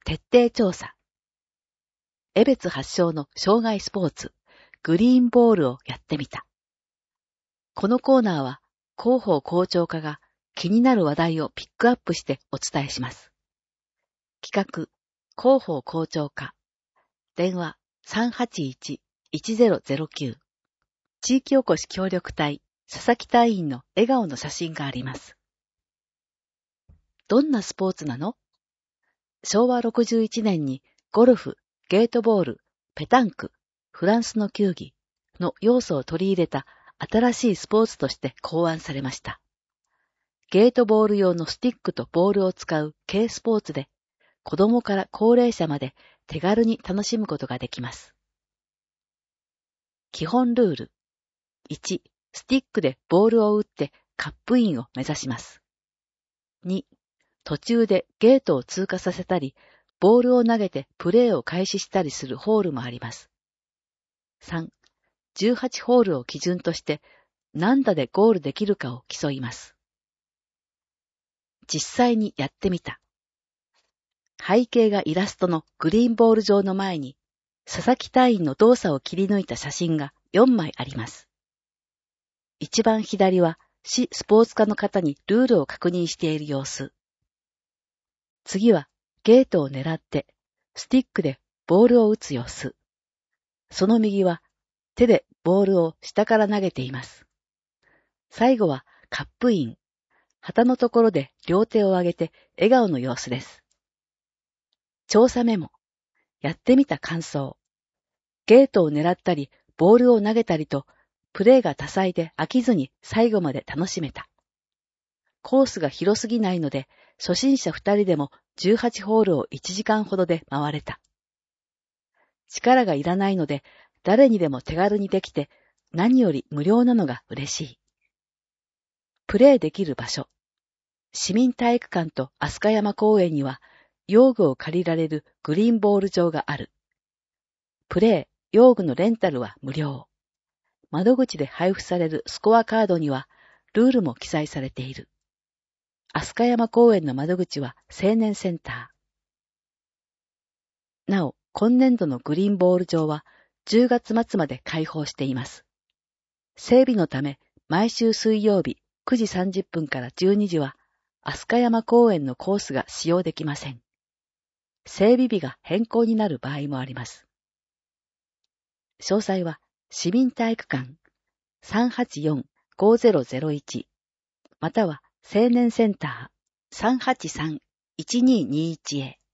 徹底調査。江別発祥の障害スポーツ、グリーンボールをやってみた。このコーナーは広報校長課が気になる話題をピックアップしてお伝えします。企画、広報校長課。電話 381-1009。地域おこし協力隊、佐々木隊員の笑顔の写真があります。どんなスポーツなの？昭和61年にゴルフ、ゲートボール、ペタンク、フランスの球技の要素を取り入れた新しいスポーツとして考案されました。ゲートボール用のスティックとボールを使う軽スポーツで、子供から高齢者まで手軽に楽しむことができます。基本ルール。1、スティックでボールを打ってカップインを目指します。2、途中でゲートを通過させたり、ボールを投げてプレーを開始したりするホールもあります。3、18ホールを基準として何打でゴールできるかを競います。実際にやってみた。背景がイラストのグリーンボール上の前に、佐々木隊員の動作を切り抜いた写真が4枚あります。一番左は市スポーツ課の方にルールを確認している様子。次はゲートを狙ってスティックでボールを打つ様子。その右は手でボールを下から投げています。最後はカップイン。旗のところで両手を上げて笑顔の様子です。調査メモ。やってみた感想。ゲートを狙ったり、ボールを投げたりと、プレーが多彩で飽きずに最後まで楽しめた。コースが広すぎないので、初心者2人でも18ホールを1時間ほどで回れた。力がいらないので、誰にでも手軽にできて、何より無料なのが嬉しい。プレーできる場所。市民体育館と飛鳥山公園には、用具を借りられるグリーンボール場がある。プレー、用具のレンタルは無料。窓口で配布されるスコアカードには、ルールも記載されている。飛鳥山公園の窓口は青年センター。なお、今年度のグリーンボール場は10月末まで開放しています。整備のため、毎週水曜日9時30分から12時は、飛鳥山公園のコースが使用できません。整備日が変更になる場合もあります。詳細は、市民体育館 384-5001 または青年センター 383-1221 へ。